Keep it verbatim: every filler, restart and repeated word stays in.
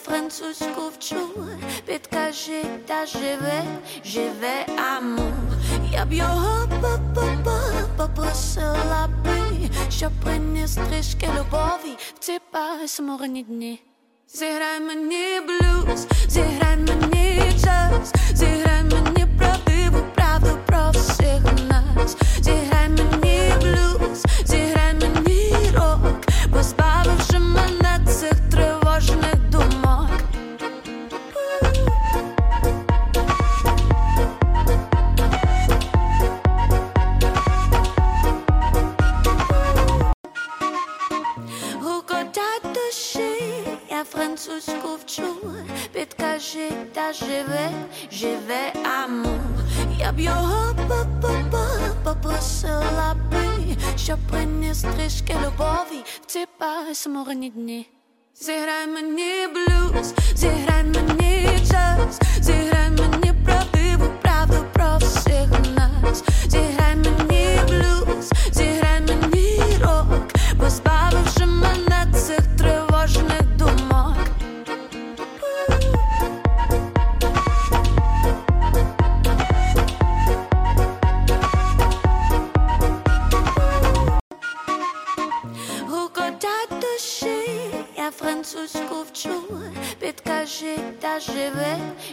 французьку вчу, підкажи, та живе, живе амур. Я б його попросила би, щоб приніс трішки любові в ці пасмурні дні. Зіграй мені блюз, зіграй мені джаз, зіграй мені правдиву правду про всіх нас. Зіграй мені блюз, зіграй мені рок, позбавивши мене цих тривожних думок. Гукотять душі, я французьку вчу, підкажи, та живе, живе амур. Я б його попросила би, щоб приніс трішки любові в ці пасмурні дні. Зіграй мені блюз, зіграй мені джаз, зіграй мені правдиву правду про всіх нас. Зіграй мені блюз, зіграй мені рок, позбавивши мене цих тривожних думок. Гукотять душі, я французьку вчу, підкажи, та живе,